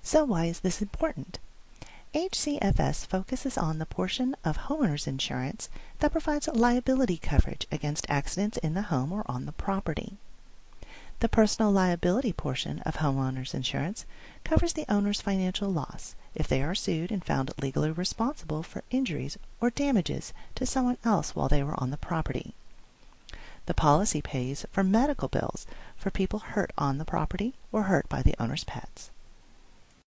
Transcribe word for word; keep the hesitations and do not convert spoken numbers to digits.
So why is this important? H C F S focuses on the portion of homeowners insurance that provides liability coverage against accidents in the home or on the property. The personal liability portion of homeowners insurance covers the owner's financial loss if they are sued and found legally responsible for injuries or damages to someone else while they were on the property. The policy pays for medical bills for people hurt on the property or hurt by the owner's pets.